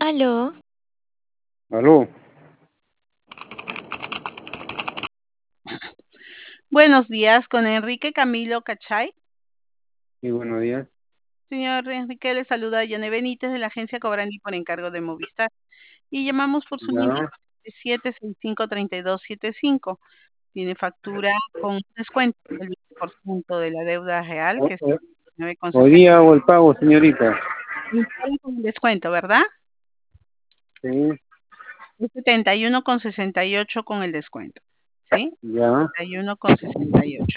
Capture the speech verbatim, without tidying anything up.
Aló. Aló. Buenos días, con Enrique Camilo Cachay. Sí, buenos días. Señor Enrique, le saluda Yane Benítez de la agencia Cobrani por encargo de Movistar. Y llamamos por su Ya. número siete seis cinco, tres dos siete cinco. Tiene factura con descuento del veinte por ciento de la deuda real, O- que es o- nueve con Hoy sesenta. día hago el pago, señorita. Con descuento, ¿verdad? Sí, Es setenta y uno con sesenta y ocho con el descuento. ¿Sí? ya. setenta y uno con sesenta y ocho.